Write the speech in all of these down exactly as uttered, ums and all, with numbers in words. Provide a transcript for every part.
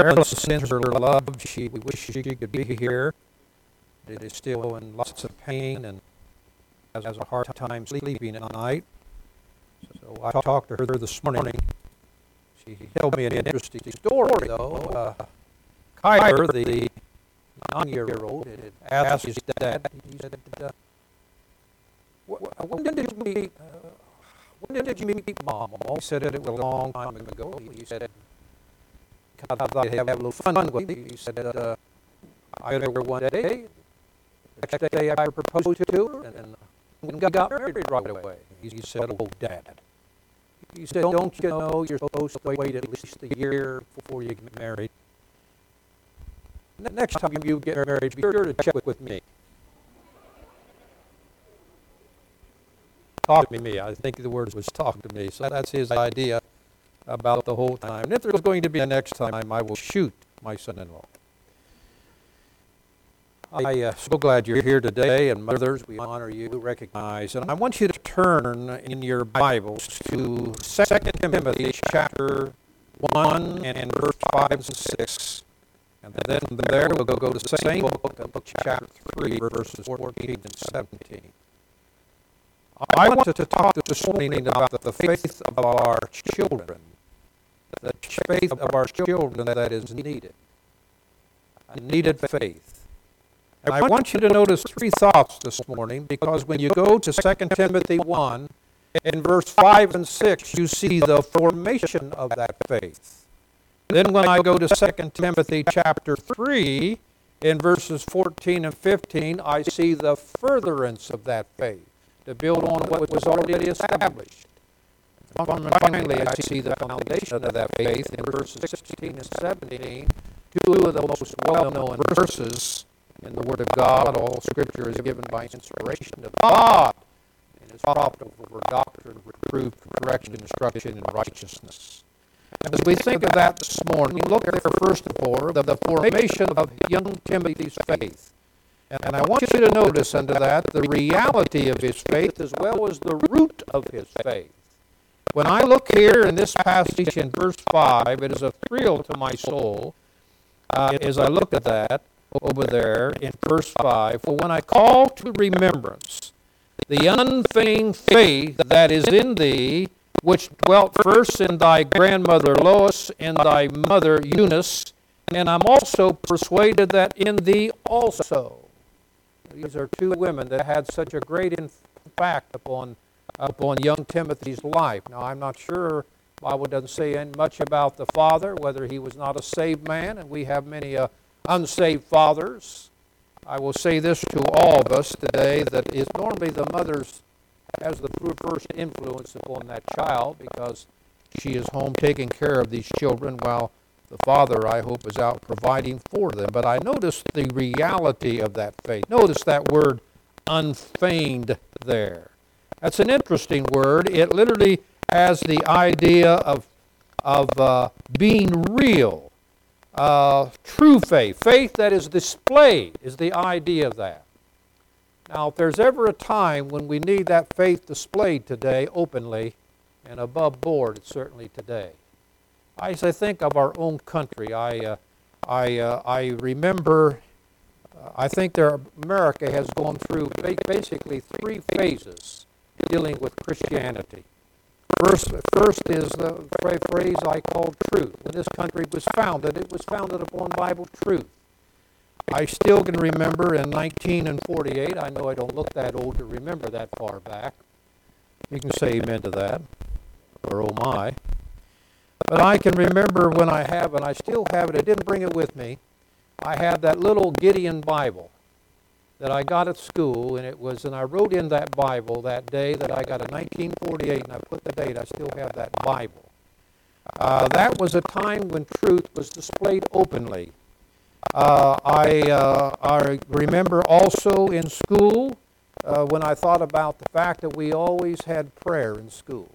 Marilyn sends her love. She wishes she could be here. It is still in lots of pain and has a hard time sleeping at night. So I talked to her this morning. She told me an interesting story, though. Uh, Kyler, the nine-year-old, asked his dad, he said, uh, when did you meet, uh, when did you meet Mom? He said it was a long time ago. He said, I thought I'd have a little fun with you. He said, uh, I met her one day. The next day I proposed to her, and we got married right away. He said, oh, Dad. He said, don't you know you're supposed to wait at least a year before you get married? Next time you get married, be sure to check with me. Talk to me. I think the word was talk to me. So that's his idea about the whole time. And if there's going to be a next time, I will shoot my son-in-law. I am uh, so glad you're here today, and mothers, we honor you, recognize. And I want you to turn in your Bibles to Second Timothy chapter one and verse five and six. And then from there we'll go to the same book, book chapter three, verses fourteen and seventeen. I want to talk this morning about the faith of our children, the faith of our children that is needed, a needed faith. And I want you to notice three thoughts this morning, because when you go to Second Timothy one, in verse five and six, you see the formation of that faith. Then when I go to Second Timothy chapter three, in verses fourteen and fifteen, I see the furtherance of that faith, to build on what was already established. And finally, I see the foundation of that faith in verses sixteen and seventeen, two of the most well-known verses in the Word of God. All Scripture is given by inspiration of God and is profitable for doctrine, reproof, correction, instruction, and righteousness. And as we think of that this morning, look there first of all the, the formation of young Timothy's faith. And I want you to notice under that the reality of his faith as well as the root of his faith. When I look here in this passage in verse five, it is a thrill to my soul uh, as I look at that over there in verse five. For when I call to remembrance the unfeigned faith that is in thee, which dwelt first in thy grandmother Lois and thy mother Eunice, and I'm also persuaded that in thee also. These are two women that had such a great impact upon, upon young Timothy's life. Now, I'm not sure, the Bible doesn't say much about the father, whether he was not a saved man, and we have many uh, unsaved fathers. I will say this to all of us today, that is normally the mother's has the first influence upon that child, because she is home taking care of these children while the father, I hope, is out providing for them. But I noticed the reality of that faith. Notice that word unfeigned there. That's an interesting word. It literally has the idea of, of uh, being real. Uh, true faith. Faith that is displayed is the idea of that. Now, if there's ever a time when we need that faith displayed today openly and above board, it's certainly today. As I think of our own country, I, uh, I, uh, I remember, uh, I think there, America has gone through basically three phases dealing with Christianity. First, first is the phrase I call truth. When this country was founded, it was founded upon Bible truth. I still can remember in nineteen forty-eight, I know I don't look that old to remember that far back. You can say amen to that, or oh my. But I can remember when I have, and I still have it, I didn't bring it with me, I had that little Gideon Bible that I got at school, and it was, and I wrote in that Bible that day that I got in nineteen forty-eight, and I put the date, I still have that Bible. Uh, that was a time when truth was displayed openly. Uh, I, uh, I remember also in school uh, when I thought about the fact that we always had prayer in school.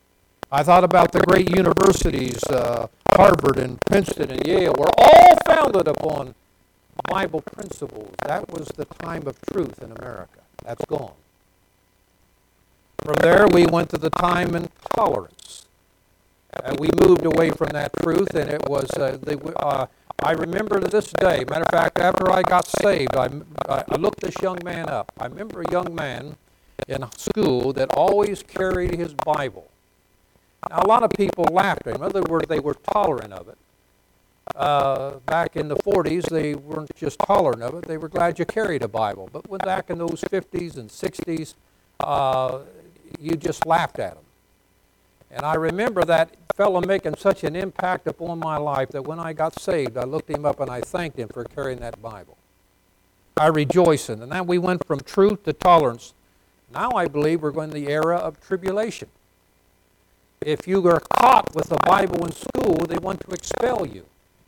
I thought about the great universities, uh, Harvard and Princeton and Yale, were all founded upon Bible principles. That was the time of truth in America. That's gone. From there, we went to the time in tolerance. Uh, we moved away from that truth, and it was, uh, the, uh, I remember to this day, matter of fact, after I got saved, I, I looked this young man up. I remember a young man in school that always carried his Bible. Now, a lot of people laughed at him. In other words, they were tolerant of it. Uh, back in the forties, they weren't just tolerant of it, they were glad you carried a Bible. But when back in those fifties and sixties, uh, you just laughed at them. And I remember that fellow making such an impact upon my life that when I got saved, I looked him up and I thanked him for carrying that Bible. I rejoice in it. And then we went from truth to tolerance. Now I believe we're going to the era of tribulation. If you are caught with the Bible in school, they want to expel you.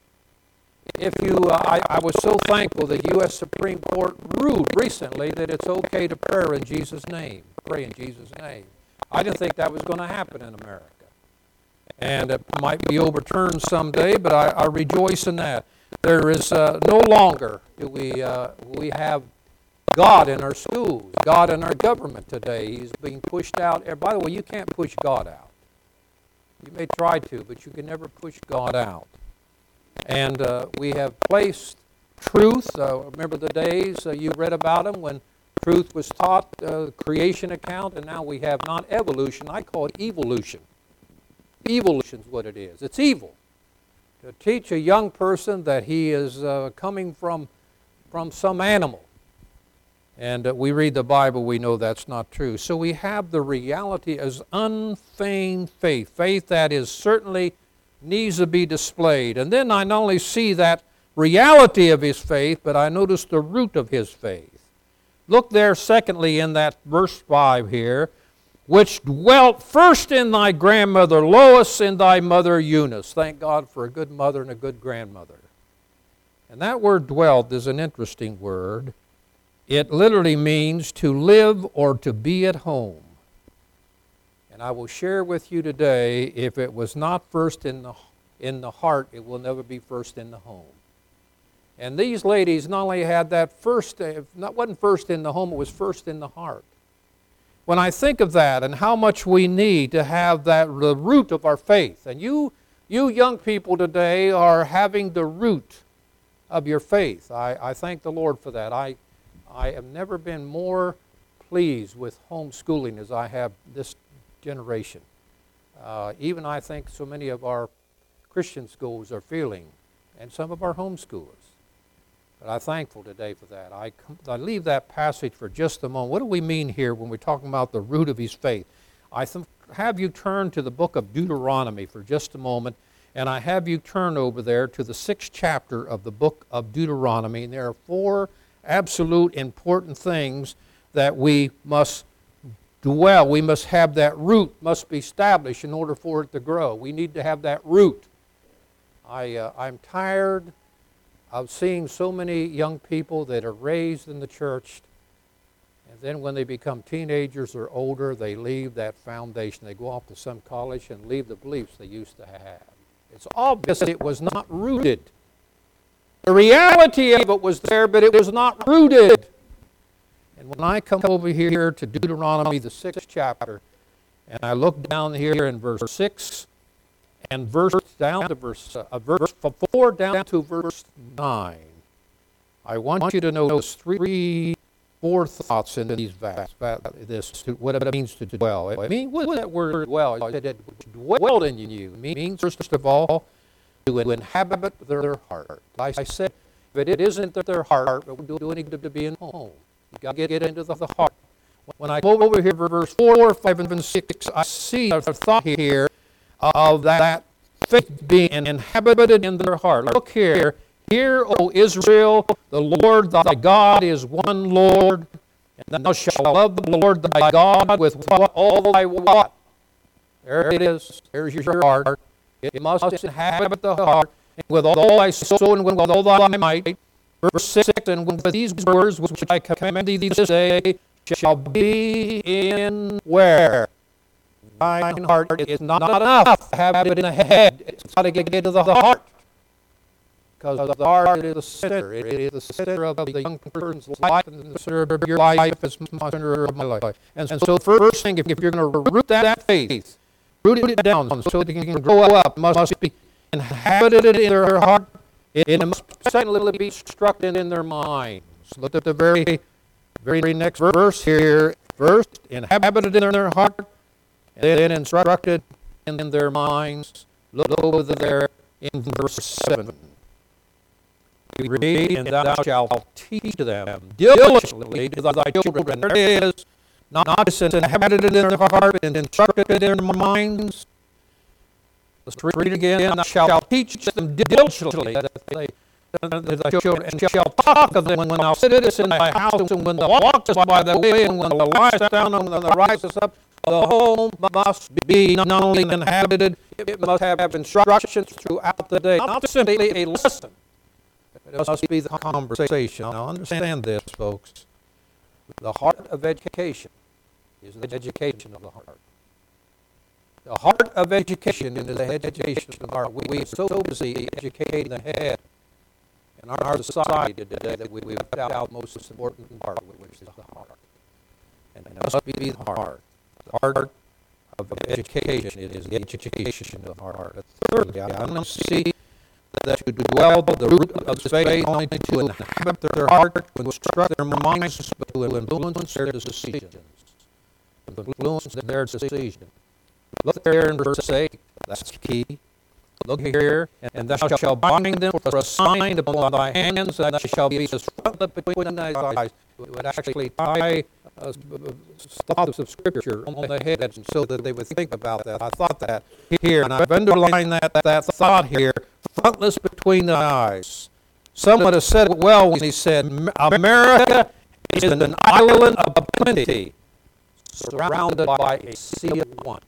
If you, uh, I, I was so thankful that U S Supreme Court ruled recently that it's okay to pray in Jesus' name. Pray in Jesus' name. I didn't think that was going to happen in America. And it might be overturned someday, but I, I rejoice in that. There is uh, no longer do we, uh, we have God in our schools, God in our government today. He's being pushed out. And by the way, you can't push God out. You may try to, but you can never push God out. And uh, we have placed truth. Uh, remember the days uh, you read about them when truth was taught, uh, creation account, and now we have not evolution. I call it evolution. Evolution is what it is. It's evil. To teach a young person that he is uh, coming from, from some animal. And uh, we read the Bible, we know that's not true. So we have the reality as unfeigned faith. Faith that is certainly needs to be displayed. And then I not only see that reality of his faith, but I notice the root of his faith. Look there, secondly, in that verse five here, which dwelt first in thy grandmother Lois and thy mother Eunice. Thank God for a good mother and a good grandmother. And that word dwelt is an interesting word. It literally means to live or to be at home. And I will share with you today, if it was not first in the, in the heart, it will never be first in the home. And these ladies not only had that first, it wasn't first in the home, it was first in the heart. When I think of that and how much we need to have that, the root of our faith, and you, you young people today are having the root of your faith. I, I thank the Lord for that. I, I have never been more pleased with homeschooling as I have this generation. Uh, even I think so many of our Christian schools are feeling, and some of our homeschoolers. But I'm thankful today for that. I, I leave that passage for just a moment. What do we mean here when we're talking about the root of his faith? I th- have you turn to the book of Deuteronomy for just a moment, and I have you turn over there to the sixth chapter of the book of Deuteronomy. And there are four absolute important things that we must dwell. We must have that root, must be established in order for it to grow. We need to have that root. I, uh, I'm tired of seeing so many young people that are raised in the church, and then when they become teenagers or older, they leave that foundation. They go off to some college and leave the beliefs they used to have. It's obvious it was not rooted. The reality of it was there, but it was not rooted. And when I come over here to Deuteronomy, the sixth chapter, and I look down here in verse six, and verse down to verse, uh, verse four down to verse nine, I want you to notice three, four thoughts in these verses. This, what it means to dwell. I mean, what does that word dwell? I said it dwelled in you. It means, first of all, to inhabit their heart. Like I said, if it isn't their heart, it won't do any good to be in home. You've got to get into the heart. When I go over here, verse four, five, and six, I see a thought here of that faith being inhabited in their heart. Look here. Hear, O Israel, the Lord thy God is one Lord, and thou shalt love the Lord thy God with all thy what? There it is. There's your heart. It must inhabit the heart, and with all thy soul and with all thy might. Verse six, and with these words which I command thee this day shall be in where? Thine heart. It's not enough to have it in the head. It's got to get into the heart. Because the heart is the center. It is the center of the young person's life, and the center of your life is the center of my life. And so the first thing, if you're going to root that faith, rooted down so they can grow up, must be inhabited in their heart. It must secondly be struck in their minds. Look at the very, very next verse here. First, inhabited in their heart, and then instructed in their minds. Look over there in verse seven. We read, and thou shalt teach them diligently to thy children. There it is, not just inhabited in their heart and instructed in their minds. Let's read it again. Thou shalt teach them diligently that they, that thy children, and shalt talk of them when thou sittest in thy house, and when thou walkest by the way, and when thou liest down, and when thou risest up. The home must be not only inhabited, it must have instructions throughout the day, not simply a lesson. It must be the conversation. Now understand this, folks. The heart of education is the education of the heart. The heart of education is the education of the heart. We are so busy educating the head in our society today that we left out the most important part, which is the heart. And it must be the heart. The heart of education is the education of the heart. Thirdly, I don't see that you dwell the root of the faith only to inhabit their heart, to instruct their minds, but to influence their decisions. To influence their decisions. Look there in verse eight. That's key. Look here. And thou shalt bind them for a sign upon thy hands, and thou shalt be as frontlet between thy eyes. It would actually tie uh, thoughts of Scripture on the heads so that they would think about that. I thought that here, and I've underlined that, that thought here, frontlets between the eyes. Someone has said it well when he said, America is an island of plenty, surrounded by a sea of want.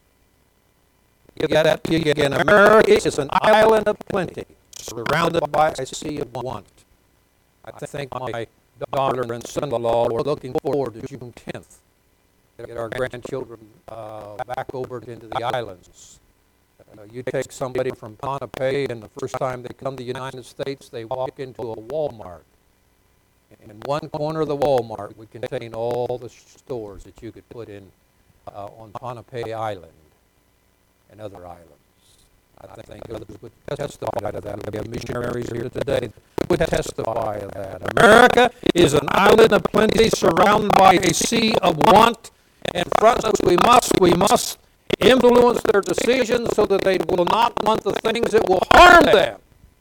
You get that again. America is an island of plenty, surrounded by a sea of want. I think my daughter and son-in-law were looking forward to June tenth to get our grandchildren uh, back over into the islands. Uh, you take somebody from Pohnpei, and the first time they come to the United States, they walk into a Walmart. And one corner of the Walmart would contain all the stores that you could put in uh, on Pohnpei Island and other islands. I think others would testify to that. We have missionaries here today who would testify to that. America is an island of plenty surrounded by a sea of want, and from us we must, we must influence their decisions so that they will not want the things that will harm them.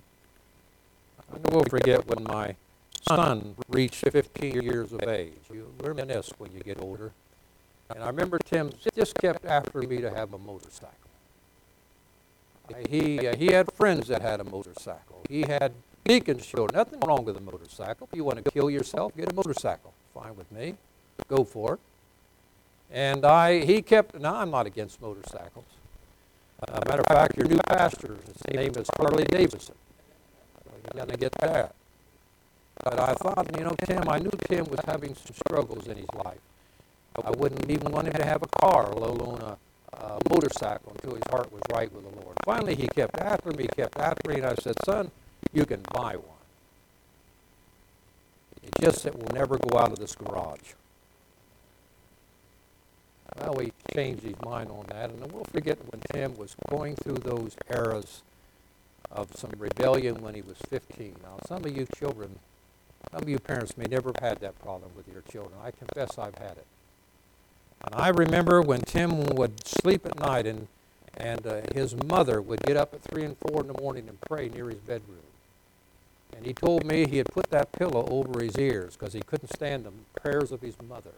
I will forget when my son reached fifteen years of age. You reminisce when you get older. And I remember Tim just kept after me to have a motorcycle. He, uh, he had friends that had a motorcycle. He had deacons show. Nothing wrong with a motorcycle. If you want to kill yourself, get a motorcycle. Fine with me. Go for it. And I, he kept, now I'm not against motorcycles. Uh, matter of fact, your new pastor, his name is Harley Davidson. You're going to get that. But I thought, you know, Tim, I knew Tim was having some struggles in his life. I wouldn't even want him to have a car, let alone a Uh, motorcycle, until his heart was right with the Lord. Finally, he kept after me, kept after me, and I said, son, you can buy one. It's just that we'll never go out of this garage. Well, we changed his mind on that, and we'll forget when Tim was going through those eras of some rebellion when he was fifteen. Now, some of you children, some of you parents may never have had that problem with your children. I confess I've had it. And I remember when Tim would sleep at night, and, and uh, his mother would get up at three and four in the morning and pray near his bedroom. And he told me he had put that pillow over his ears because he couldn't stand the prayers of his mother.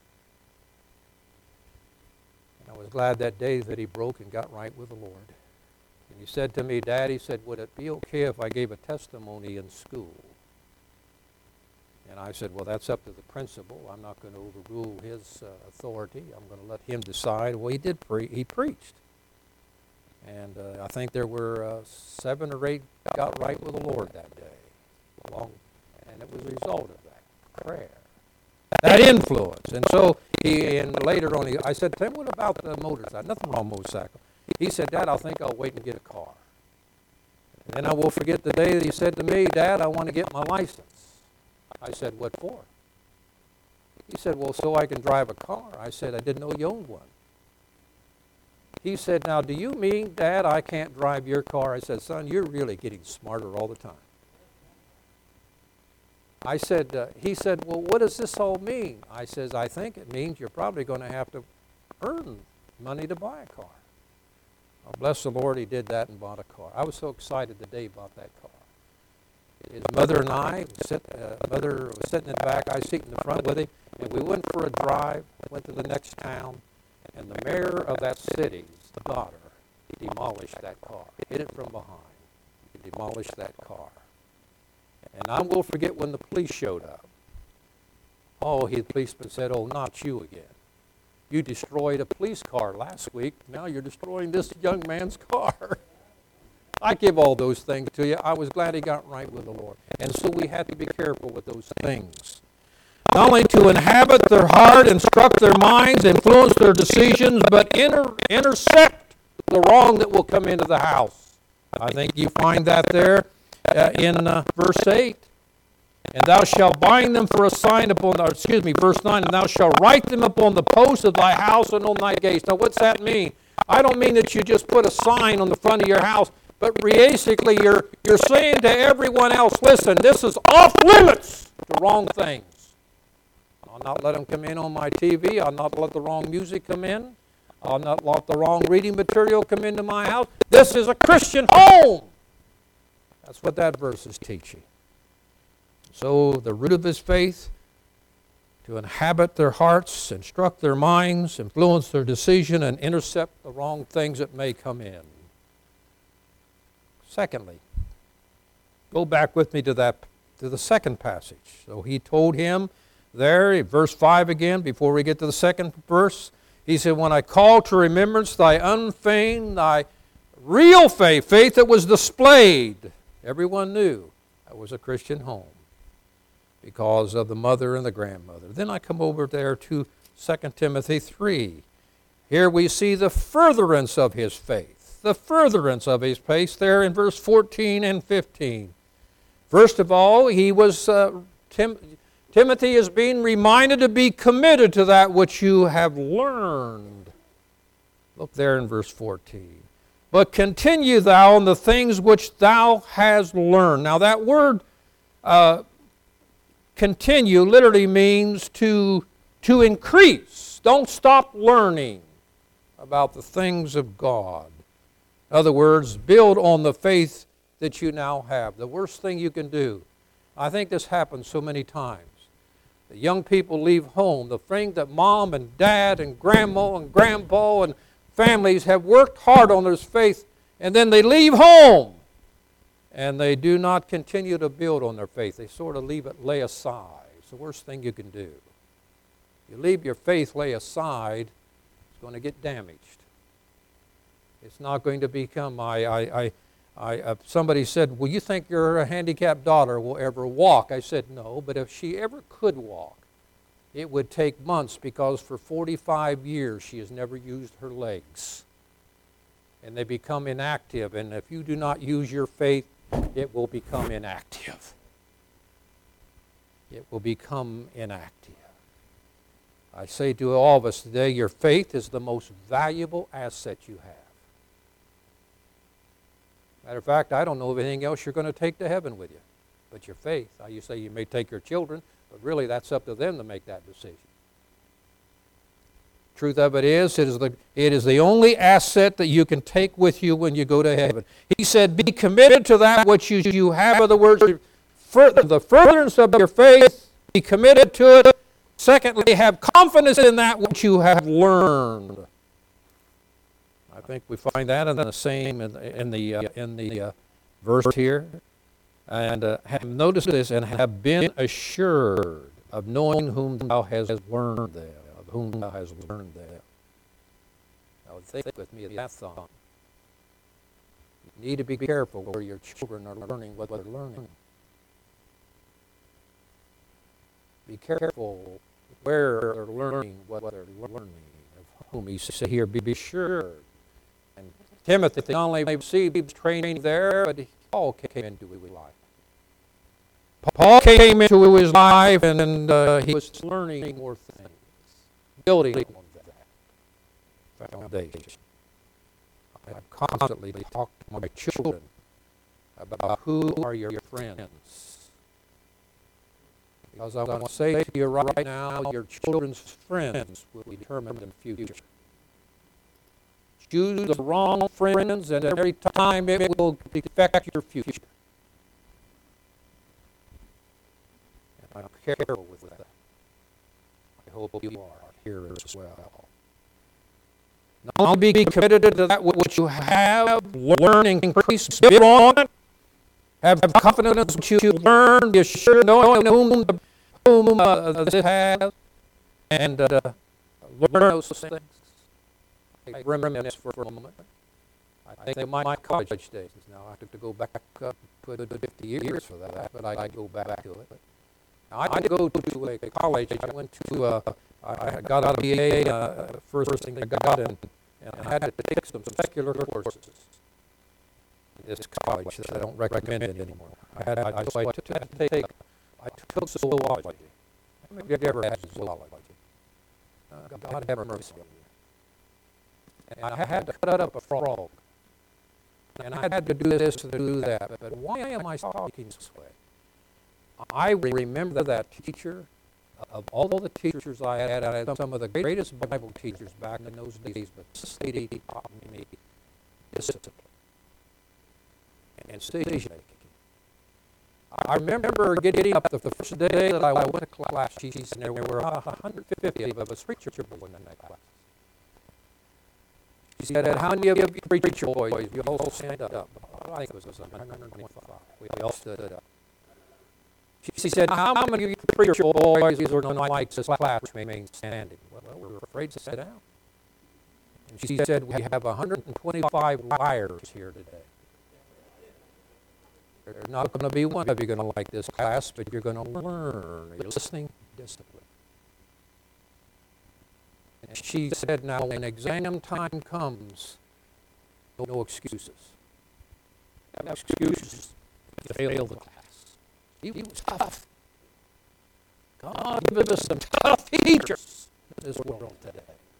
And I was glad that day that he broke and got right with the Lord. And he said to me, Dad, he said, would it be okay if I gave a testimony in school? And I said, well, that's up to the principal. I'm not going to overrule his uh, authority. I'm going to let him decide. Well, he did pre- he preached. And uh, I think there were uh, seven or eight got right with the Lord that day. Along, and it was a result of that prayer. That influence. And so, he, and later on, he, I said, Tim, what about the motorcycle? Nothing wrong with motorcycle. He said, Dad, I think I'll wait and get a car. And then I will forget the day that he said to me, Dad, I want to get my license. I said, what for? He said, well, so I can drive a car. I said, I didn't know you owned one. He said, now, do you mean, Dad, I can't drive your car? I said, son, you're really getting smarter all the time. I said, uh, he said, well, what does this all mean? I says, I think it means you're probably going to have to earn money to buy a car. Well, bless the Lord, he did that and bought a car. I was so excited the day he bought that car. His mother and I, sit, uh, mother was sitting in the back, I was sitting in the front with him, and we went for a drive, went to the next town, and the mayor of that city's daughter demolished that car, hit it from behind. He demolished that car. And I will forget when the police showed up. Oh, the policeman said, oh, not you again. You destroyed a police car last week. Now you're destroying this young man's car. I give all those things to you. I was glad he got right with the Lord. And so we have to be careful with those things. Not only to inhabit their heart, instruct their minds, influence their decisions, but inter- intercept the wrong that will come into the house. I think you find that there uh, in uh, verse eight. And thou shalt bind them for a sign upon, or excuse me, verse nine, and thou shalt write them upon the posts of thy house and on thy gates. Now what's that mean? I don't mean that you just put a sign on the front of your house, but basically you're, you're saying to everyone else, listen, this is off limits to wrong things. I'll not let them come in on my T V. I'll not let the wrong music come in. I'll not let the wrong reading material come into my house. This is a Christian home. That's what that verse is teaching. So the root of his faith, to inhabit their hearts, instruct their minds, influence their decision, and intercept the wrong things that may come in. Secondly, go back with me to that to the second passage. So he told him there, in verse five again, before we get to the second verse, he said, when I call to remembrance thy unfeigned, thy real faith, faith that was displayed, everyone knew that was a Christian home because of the mother and the grandmother. Then I come over there to Second Timothy three. Here we see the furtherance of his faith, the furtherance of his faith there in verse fourteen and fifteen. First of all, he was, uh, Tim, Timothy is being reminded to be committed to that which you have learned. Look there in verse fourteen. But continue thou in the things which thou hast learned. Now that word uh, continue literally means to, to increase. Don't stop learning about the things of God. In other words, build on the faith that you now have. The worst thing you can do. I think this happens so many times. The young people leave home. The thing that mom and dad and grandma and grandpa and families have worked hard on their faith, and then they leave home. And they do not continue to build on their faith. They sort of leave it lay aside. It's the worst thing you can do. You leave your faith lay aside, it's going to get damaged. It's not going to become, I, I, I, I uh, somebody said, well, you think your handicapped daughter will ever walk? I said, no, but if she ever could walk, it would take months because for forty-five years she has never used her legs. And they become inactive, and if you do not use your faith, it will become inactive. It will become inactive. I say to all of us today, your faith is the most valuable asset you have. Matter of fact, I don't know of anything else you're going to take to heaven with you but your faith. Now you say you may take your children, but really that's up to them to make that decision. Truth of it is, it is the, it is the only asset that you can take with you when you go to heaven. He said, be committed to that which you, you have. In other words, the furtherance of your faith, be committed to it. Secondly, have confidence in that which you have learned. I think we find that in the same in the, in the, uh, in the uh, verse here. And uh, have noticed this, and have been assured of knowing whom thou hast learned them. Whom thou hast learned them. Now think with me of that thought. You need to be careful where your children are learning what they're learning. Be careful where they're learning what they're learning. Of whom he said here, be assured. And Timothy not only received training there, but Paul came into his life. Paul came into his life, and uh, he was learning more things. Building on that foundation. I constantly talk to my children about who are your friends. Because I want to say to you right now, your children's friends will be determined in the future. Choose the wrong friends, and every time it will affect your future. And I'm careful with that. I hope you are here as well. Now be committed to that which you have, learn, increase, build on it. Have confidence that you learn, be assured, knowing whom, whom uh, this has, and uh, learn those things. I reminisce for a moment. I think of my, my college days. Now I have to go back uh, put fifty years for that, but I, I go back to it. Now, I did go to a college. I went to, uh, I got out of B A, uh, first thing I got in, and I had to take some secular courses. This college that I don't recommend it anymore. I had, I, so I took, had to take, I took zoology. How many of you ever had zoology? Uh, God have mercy on you. And I had to cut up a frog. And I had to do this to do that. But why am I talking this way? I remember that teacher. Of all the teachers I had, I had some of the greatest Bible teachers back in those days, but Sadie taught me discipline and decision making. I remember getting up the first day that I went to class, she said there were one hundred fifty of us preacher boys in that class. She said, how many of you preacher boys, you all stand up? I think it was one hundred twenty-five. We all stood up. She said, how many of you preacher boys are going to like this class remain standing? Well, we're afraid to sit down. And she said, we have one hundred twenty-five liars here today. There's not going to be one of you going to like this class, but you're going to learn. You're listening, discipline. And she said, now when exam time comes, no excuses. No excuses to fail the class. He was tough. God give us some tough teachers in this world today.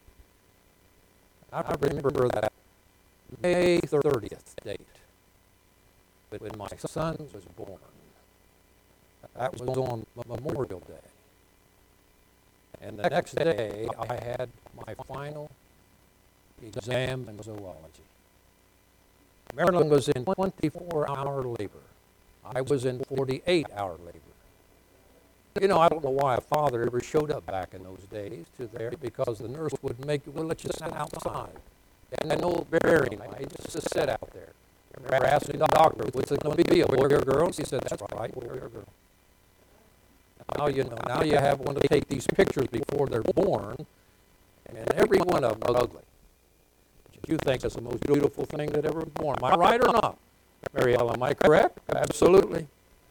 I remember that May thirtieth date when my son was born. That was on Memorial Day. And the next day, I had my final exam in zoology. Marilyn was in twenty-four hour labor. I was in forty-eight hour labor. You know, I don't know why a father ever showed up back in those days to there, because the nurse would make, well, let's just sit outside. And no bearing, I just sit out there. I remember asking the doctor, was it going to be a boy or a girl? He said, that's right, boy or girl. Now you know, now you have one to take these pictures before they're born, and every one of them ugly. But you think it's the most beautiful thing that ever was born. Am I right or not? Mary Ellen, am I correct? Absolutely.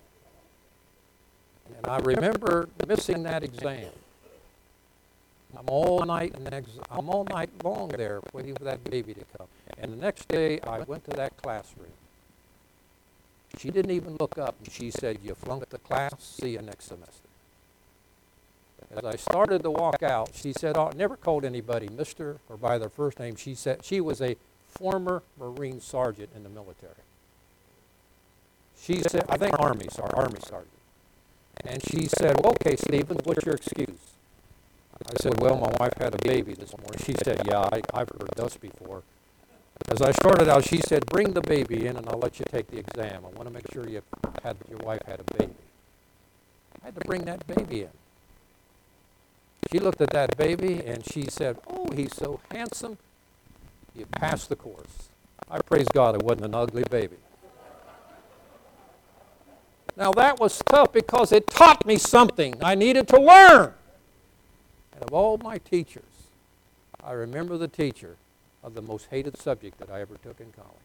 And I remember missing that exam. I'm all night and ex- I'm all night long there waiting for that baby to come. And the next day I went to that classroom. She didn't even look up. She said, you flunked the class, see you next semester. As I started to walk out, she said, oh, I never called anybody Mister or by their first name. She said she was a former Marine sergeant in the military. She said, I think Army, sorry, Army sergeant. And she said, well, okay, Stephen, what's your excuse? I said, well, my wife had a baby this morning. She said, yeah, I, I've heard this before. As I started out, she said, bring the baby in and I'll let you take the exam. I want to make sure you had, your wife had a baby. I had to bring that baby in. She looked at that baby and she said, oh, he's so handsome. You passed the course. I praise God it wasn't an ugly baby. Now that was tough because it taught me something I needed to learn. And of all my teachers, I remember the teacher of the most hated subject that I ever took in college.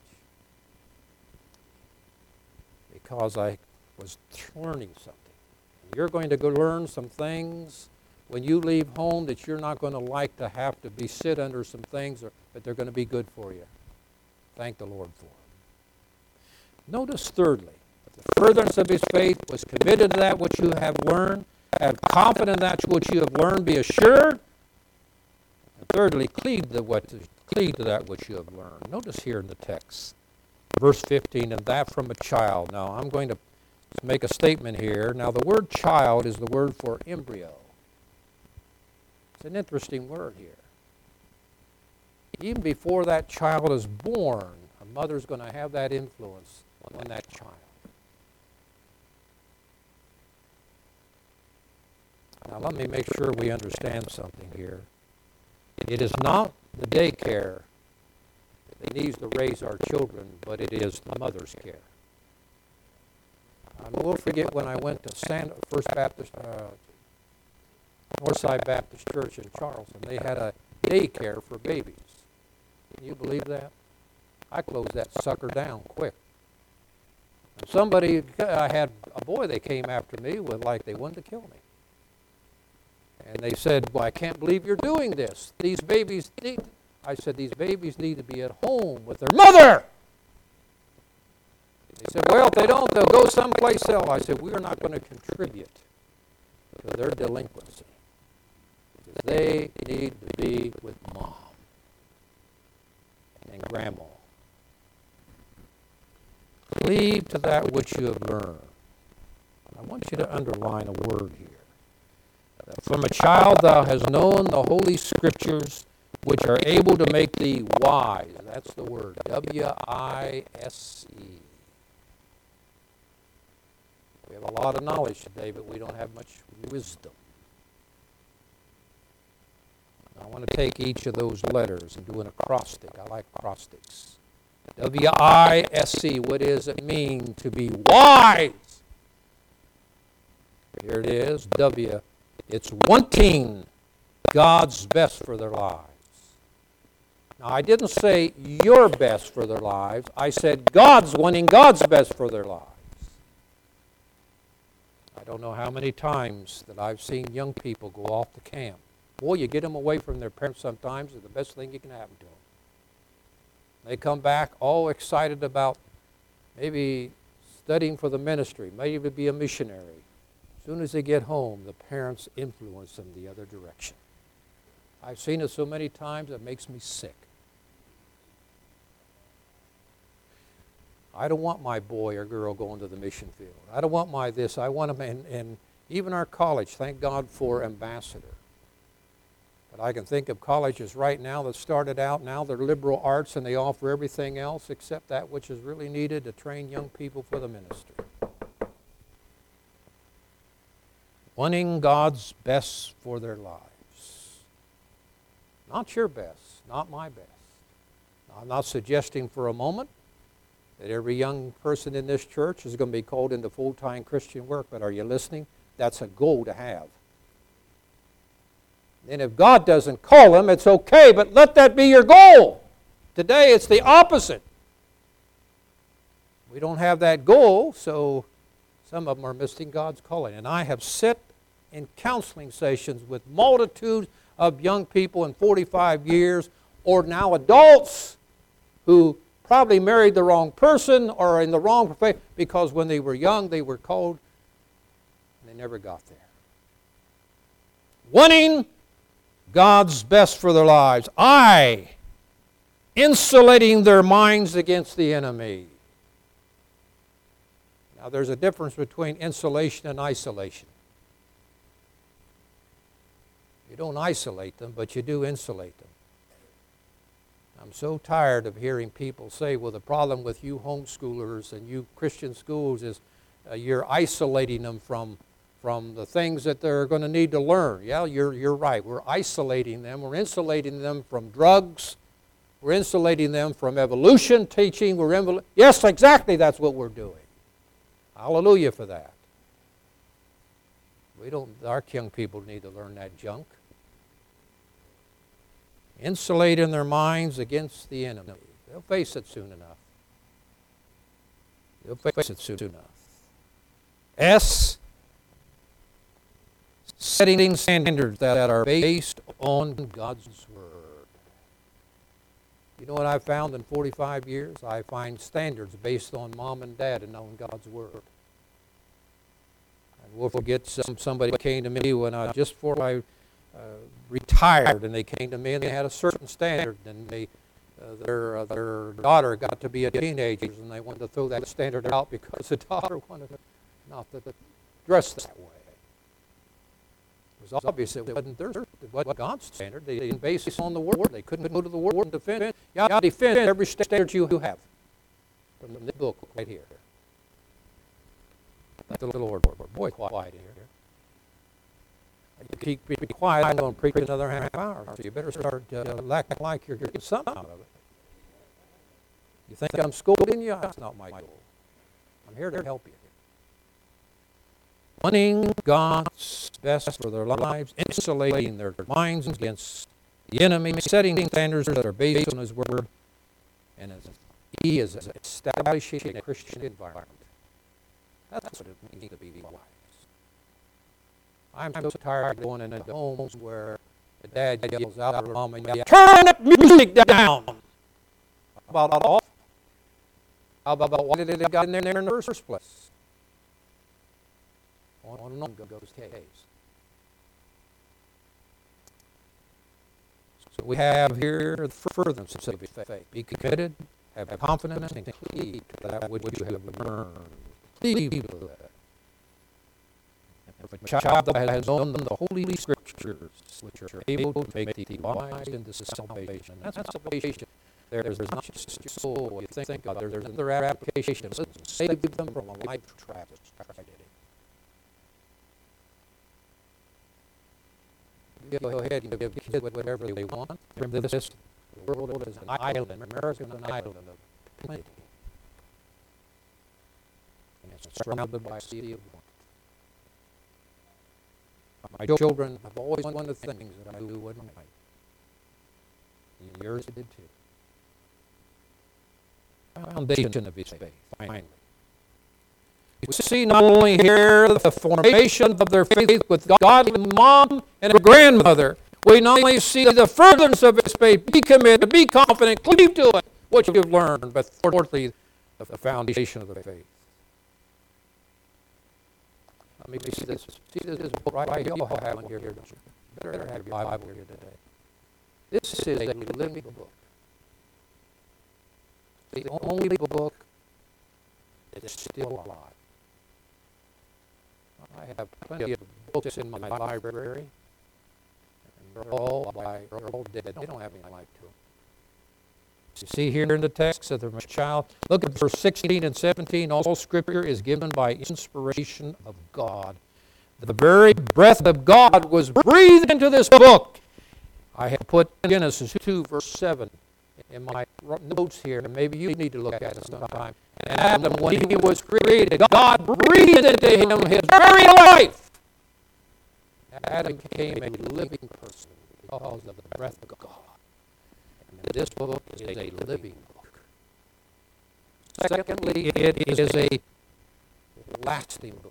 Because I was learning something. You're going to go learn some things when you leave home that you're not going to like to have to be sit under some things, or, but they're going to be good for you. Thank the Lord for them. Notice thirdly, the furtherance of his faith was committed to that which you have learned, have confidence in that which you have learned, be assured. And thirdly, cleave to what Cleave to that which you have learned. Notice here in the text, verse fifteen, and that from a child. Now, I'm going to make a statement here. Now, the word child is the word for embryo. It's an interesting word here. Even before that child is born, a mother's going to have that influence on that child. Now, let me make sure we understand something here. It is not the daycare that needs to raise our children, but it is the mother's care. I will forget when I went to San, First Baptist, uh, Northside Baptist Church in Charleston. They had a daycare for babies. Can you believe that? I closed that sucker down quick. And somebody, I had a boy, they came after me with like they wanted to kill me. And they said, well, I can't believe you're doing this. These babies need, I said, these babies need to be at home with their mother. They said, well, if they don't, they'll go someplace else. I said, we are not going to contribute to their delinquency. Because they need to be with mom and grandma. Cleave to that which you have learned. I want you to underline a word here. From a child thou hast known the holy scriptures, which are able to make thee wise. That's the word, W I S E. We have a lot of knowledge today, but we don't have much wisdom. I want to take each of those letters and do an acrostic. I like acrostics. W I S E, what does it mean to be wise? Here it is, W. It's wanting God's best for their lives. Now, I didn't say your best for their lives. I said God's wanting God's best for their lives. I don't know how many times that I've seen young people go off to camp. Boy, you get them away from their parents sometimes, it's the best thing that can happen to them. They come back all excited about maybe studying for the ministry, maybe be a missionary. As soon as they get home, the parents influence them the other direction. I've seen it so many times it makes me sick. I don't want my boy or girl going to the mission field. I don't want my this. I want them, and, and even our college, thank God for Ambassador. But I can think of colleges right now that started out, now they're liberal arts and they offer everything else except that which is really needed to train young people for the ministry. Wanting God's best for their lives. Not your best, not my best. I'm not suggesting for a moment that every young person in this church is going to be called into full-time Christian work, but are you listening? That's a goal to have. And if God doesn't call them, it's okay, but let that be your goal. Today it's the opposite. We don't have that goal, so some of them are missing God's calling. And I have sat in counseling sessions with multitudes of young people in forty-five years, or now adults who probably married the wrong person or in the wrong profession because when they were young they were called and they never got there. Wanting God's best for their lives. I, insulating their minds against the enemy. Now there's a difference between insulation and isolation. You don't isolate them, but you do insulate them. I'm so tired of hearing people say, well, the problem with you homeschoolers and you Christian schools is uh, you're isolating them from, from the things that they're going to need to learn. Yeah, you're, you're right. We're isolating them. We're insulating them from drugs. We're insulating them from evolution teaching. We're invol- yes, exactly, that's what we're doing. Hallelujah for that. We don't, our young people need to learn that junk. Insulating their minds against the enemy. They'll face it soon enough. They'll face it soon enough. S, setting standards that are based on God's Word. You know what I've found in forty-five years? I find standards based on mom and dad and knowing God's Word. And we'll forget some, somebody came to me when I, just before I uh, retired, and they came to me and they had a certain standard, and they uh, their uh, their daughter got to be a teenager, and they wanted to throw that standard out because the daughter wanted not to dress that way. It was obvious it wasn't their, it wasn't God's standard. They didn't base it on the Word. They couldn't go to the Word and defend. You have to defend every standard you have from the book right here. Let the Lord, boy, quiet here. You keep be quiet, I'm going to preach another half hour. So you better start uh, acting like you're getting something out of it. You think I'm scolding you? That's not my goal. I'm here to help you. Wanting God's best for their lives, insulating their minds against the enemy, setting standards that are based on His Word, and He is establishing a Christian environment. That's what it means to be wise. I'm so tired of going into homes where the dad yells out at mom and yells, "Turn that music down!" How about off? How about why did it got in there in the first place? On and on goes the case. So we have here the furtherance of faith. Be committed, have confidence, and cleave to that which you have learned. Cleave to that. If a child that has known the Holy Scriptures, which are able to make thee wise into salvation. That's salvation. There, there's not just your soul. You think about it. There's another application. Save them from a life tragedy. Go ahead and give kids whatever they want. Remember this, the world is an island. America is an island of plenty. And it's surrounded by a sea of want. My children have always wanted things that I knew wasn't right. And yours did too. Foundation of his faith, finally. We see not only here the formation of their faith with godly mom and a grandmother, we not only see the furtherance of his faith, be committed, be confident, cleave to it, what you've learned, but fourthly, the foundation of the faith. Let me see this. See this, this book right here. You all have one here, don't you? You better have your Bible here today. This is a living book. The only book that is still alive. I have plenty of books in my library, and they're all by they're all dead. They don't have any life to them. You see here in the text of the child, look at verse sixteen and seventeen. All Scripture is given by inspiration of God. The very breath of God was breathed into this book. I have put Genesis two, verse seven in my notes here, and maybe you need to look at it sometime. And Adam, when he was created, God breathed into him his very life. Adam became a living person because of the breath of God. And this book is a living book. Secondly, it is a lasting book.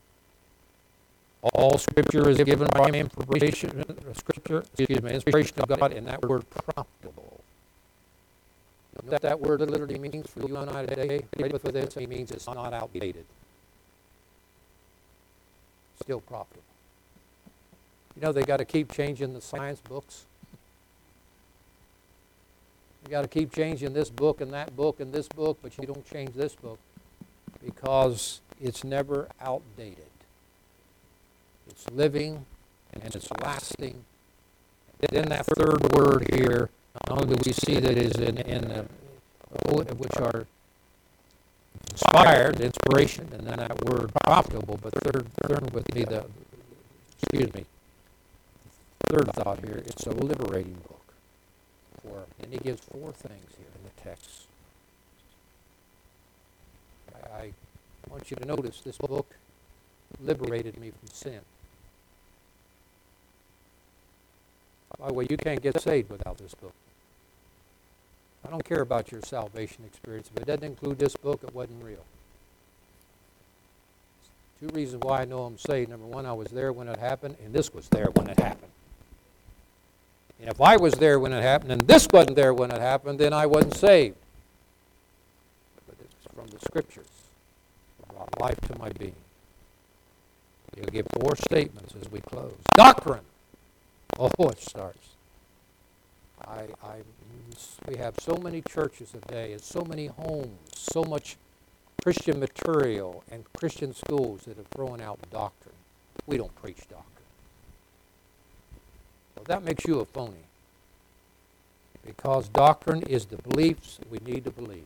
All Scripture is given by inspiration, Scripture, excuse me, inspiration of God, and that word profitable. You know what that word literally means for you and I today? Read with this, it means it's not outdated. Still profitable. You know they got to keep changing the science books. You got to keep changing this book and that book and this book, but you don't change this book because it's never outdated. It's living and it's lasting. Then that third word here, not only do we see that is in, in uh, which are inspired, inspiration, and then that word profitable, but third, third with me the, excuse me, third thought here, it's a liberating book. For, and he gives four things here in the text. I, I want you to notice this book liberated me from sin. By the way, you can't get saved without this book. I don't care about your salvation experience. If it doesn't include this book, it wasn't real. Two reasons why I know I'm saved. Number one, I was there when it happened, and this was there when it happened. And if I was there when it happened, and this wasn't there when it happened, then I wasn't saved. But it's from the Scriptures. It brought life to my being. He'll give four statements as we close. Doctrine. Oh, it starts. I, I, we have so many churches today and so many homes, so much Christian material and Christian schools that are throwing out doctrine. We don't preach doctrine. Well, that makes you a phony. Because doctrine is the beliefs we need to believe.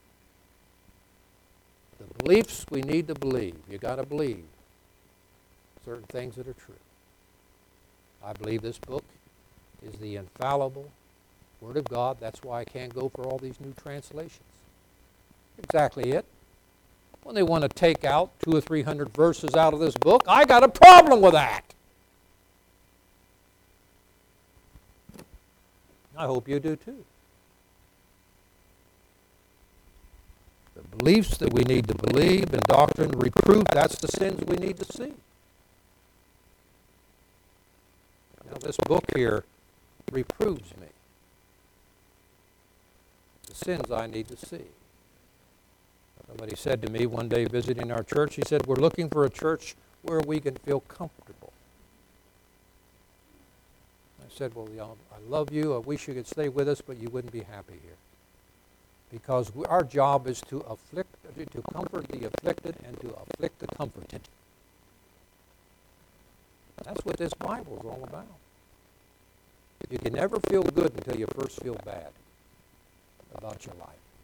The beliefs we need to believe. You got to believe certain things that are true. I believe this book is the infallible Word of God. That's why I can't go for all these new translations. Exactly it. When they want to take out two or three hundred verses out of this book, I got a problem with that. I hope you do too. The beliefs that we need to believe and doctrine, reproof, that's the sins we need to see. Now this book here reproves me. The sins I need to see. Somebody said to me one day visiting our church, he said, we're looking for a church where we can feel comfortable. I said, well, you know, I love you. I wish you could stay with us, but you wouldn't be happy here. Because we, our job is to afflict, to comfort the afflicted and to afflict the comforted. That's what this Bible is all about. You can never feel good until you first feel bad about your life.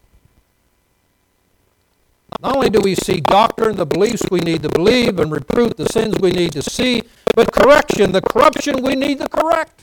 Not only do we see doctrine, the beliefs we need to believe, and reproof, the sins we need to see, but correction, the corruption we need to correct.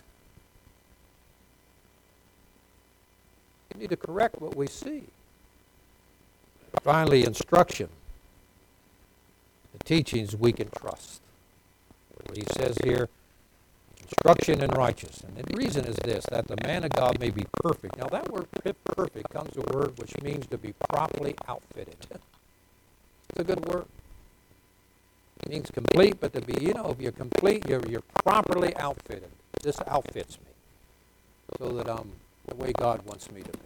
We need to correct what we see. Finally, instruction. The teachings we can trust. What he says here, instruction in righteousness. And the reason is this, that the man of God may be perfect. Now that word perfect comes a word which means to be properly outfitted. It's a good word. It means complete, but to be, you know, if you're complete, you're, you're properly outfitted. This outfits me so that I'm the way God wants me to be.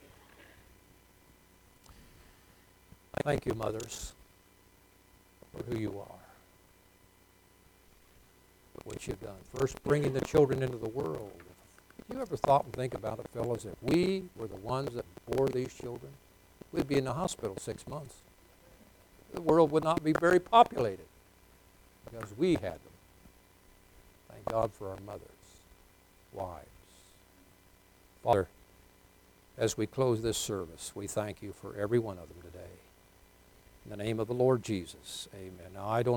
Thank you, mothers, for who you are, what you've done. First, bringing the children into the world. Have you ever thought and think about it, fellas, if we were the ones that bore these children, we'd be in the hospital six months. The world would not be very populated because we had them. Thank God for our mothers, wives. Father, as we close this service, we thank you for every one of them today. In the name of the Lord Jesus, amen. Now, I don't